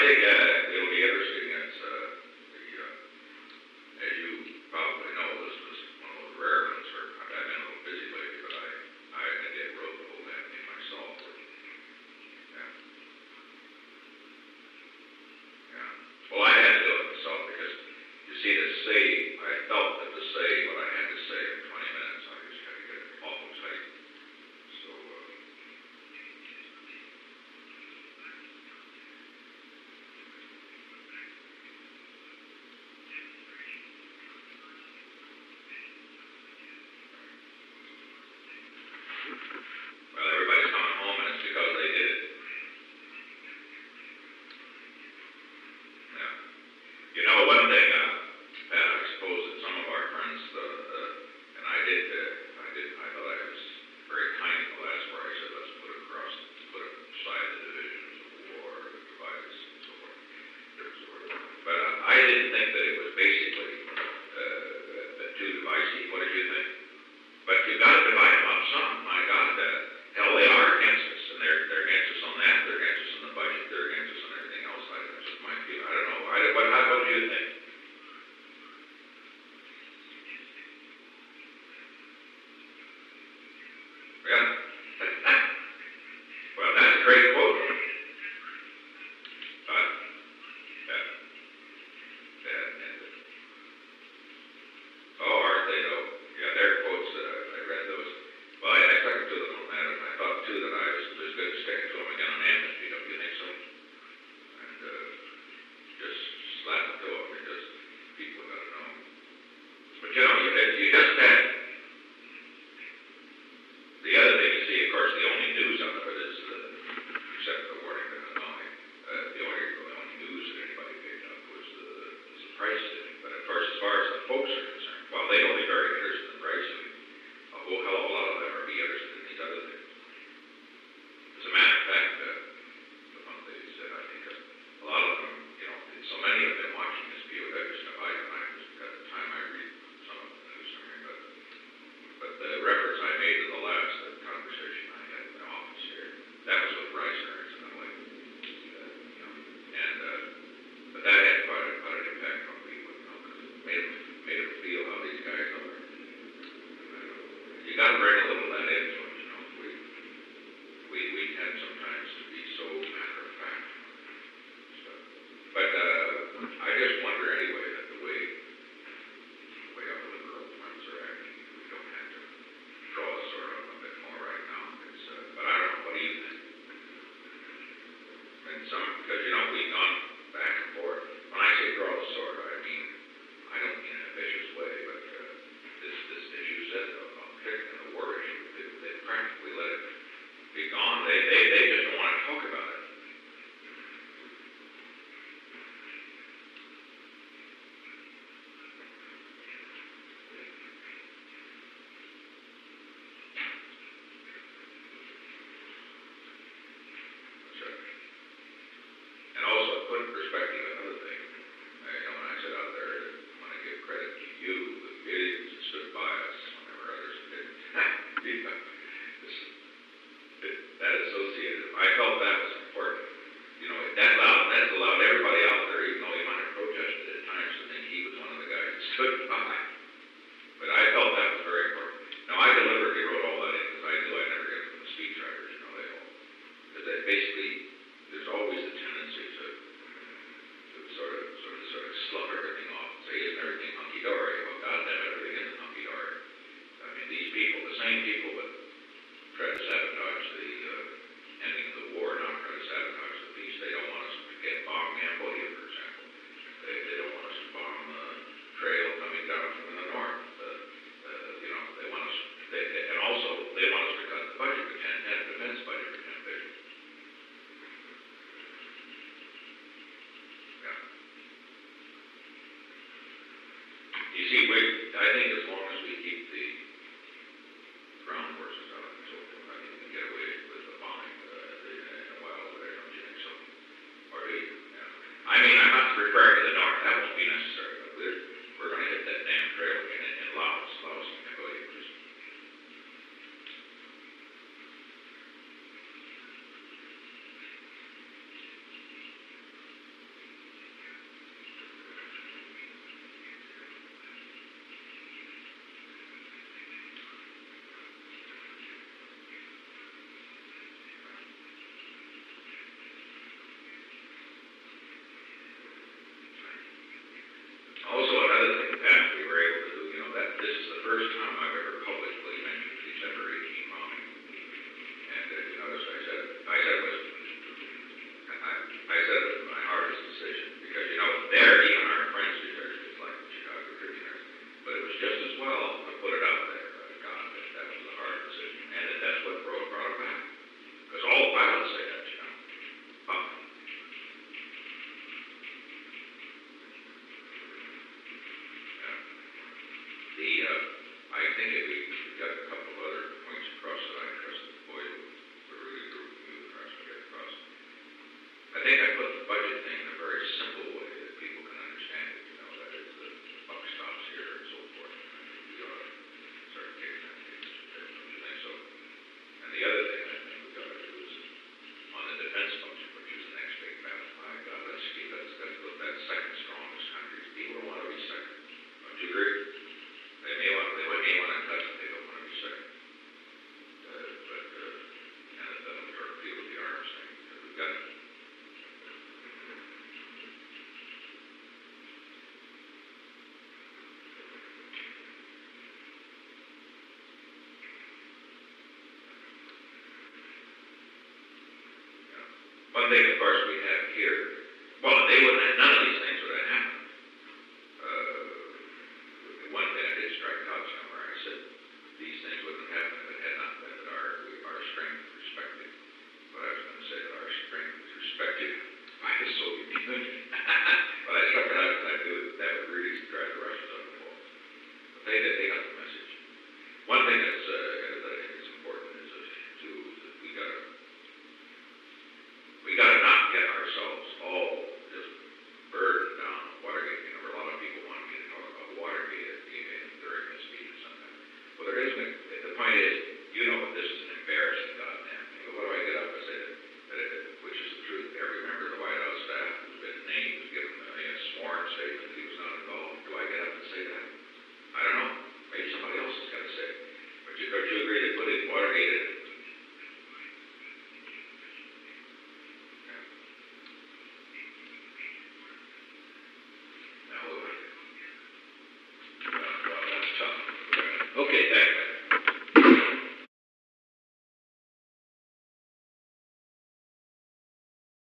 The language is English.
think it'll be interesting. It's as you probably know, this was one of those rare ones where I've been a little busy lately, but I did wrote the whole damn thing myself. Yeah. Yeah. Well, I had to do it myself because you see, to say, I felt that to say what I had to say in 20 minutes, I just had to get it awful tight. So. Well, everybody's coming home, and it's because they did it. Yeah. You know, one thing, Pat, I suppose that some of our friends, and I thought I was very kind in the last where I said, let's put aside the divisions of war, the divides, and so forth. But I didn't think that it was basically too divisive. What did you think? But you've got to divide them up some. My God, hell, they are against us, and they're against us on that. They're against us on the budget. They're against us on everything else. That's just my view. I don't know. What do you think? Yeah. Well, that's a great quote. Oh, aren't they though? Yeah, their quotes. I read those. Well, I stuck to them on that, and I thought too that I was good to stick to them again on amnesty. Don't you think so? And just slap it to them because people got to know. But you know, you just had the other thing you see. Of course, the only news out of it is, except the warning to Hanoi, the only news that anybody picked up was the price thing. But of course, as far as the folks are concerned, well, they don't be very interested in pricing. A whole hell of a lot of them are be interested in these other things. As a matter of fact, the one they said, I think a lot of them, you know, so many of them watching this POW stuff, I just got the time I read some of the news, but the reference I made to the last conversation I had in the office here, that was with Rice Earners and the like, you know, and but that had quite an impact on people, you know, because it made them feel how these guys are. You got to bring a little of that into it, you know. We tend sometimes to be so matter of fact. But I just wonder anyway that the way our liberal friends are acting, we don't have to draw the sword up a bit more right now. But I don't know. What do you think? And because you know we've gone back and forth. When I say draw the sword, I mean I don't mean in a vicious way, but this as you said about picking the war issue, they practically let it be gone. They just don't want to talk about it. And also put in perspective another thing. You know, when I sit out there, I want to give credit to you, the idiots that stood by us whenever others didn't. That associated, I felt that was important. You know, that's allowed everybody out there, even though he might have protested at times, to think he was one of the guys that stood by. But I felt that was very important. Now, I deliberately wrote all that in because I knew I'd never get it from the speechwriters, you know, because they basically, there's always a tendency to sort of slough everything off and say, isn't everything hunky-dory? Well, goddamn, everything isn't hunky-dory. I mean, these people, the same people that try to sabotage the ending of the war, now try to sabotage the peace. They don't want us to get bombed Cambodia, for example. They don't want us to bomb the trail coming down from the north. You know, they want us, and also they want us to cut the budget for 10 defense budget for 10 billion. Yeah. You see, I think as long as we keep the ground forces out and so forth, I think we can get away with the bombing in a while, but I don't think so. Or do you? Yeah. I mean, I'm not referring to the north. That won't be necessary, but we're going to hit that damn trail again in Laos and Cambodia. One thing, of course, we have here, well, they wouldn't have, none of these things would have happened. One thing I did strike out somewhere, I said, these things wouldn't have happened if it had not been that our strength is respected. But I was going to say that our strength is respected by the Soviet Union. But I struck it out because I knew that would really drive the Russians up the wall. But they got the message. One thing that I think is important is that we gotta not get ourselves all just burdened down on Watergate. You know, a lot of people want me to talk about Watergate during this meeting sometime. Well, there isn't. The point is, you know, this is an embarrassing goddamn thing. What do I get up and say which is the truth? Every member of the White House staff who's been named was given a sworn statement that he was not involved. Do I get up and say that? I don't know. Maybe somebody else has got to say it. But don't you agree to putting Watergate in? Okay, thanks.